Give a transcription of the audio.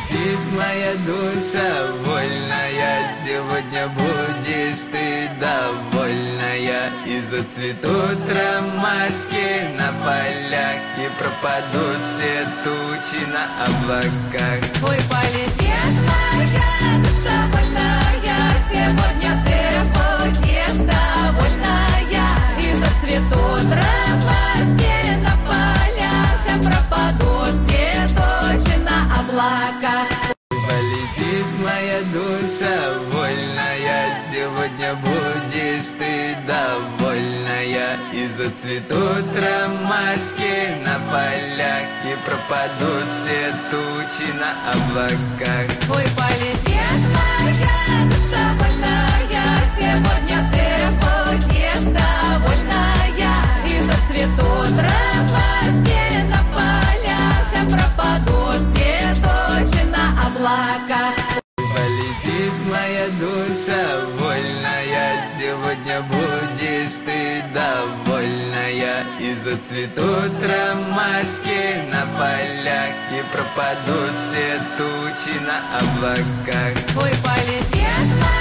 Полетит моя душа вольная, сегодня будешь ты довольная. И зацветут ромашки на полях, и пропадут все тучи на облаках. Ой, полетит моя душа вольная, сегодня ты будешь довольная. И зацветут ромашки на полях, и пропадут все тучи на облаках. Полетит моя душа вольная, сегодня будешь ты довольная. И зацветут ромашки на полях, и пропадут все тучи на облаках. Ой, полетит моя душа вольная, сегодня ты будешь довольная. И зацветут ромашки на полях, и пропадут все тучи на облаках. Полетит моя душа вольная, сегодня будешь ты довольная. И зацветут ромашки на полях, и пропадут все тучи на облаках. Ой, полетит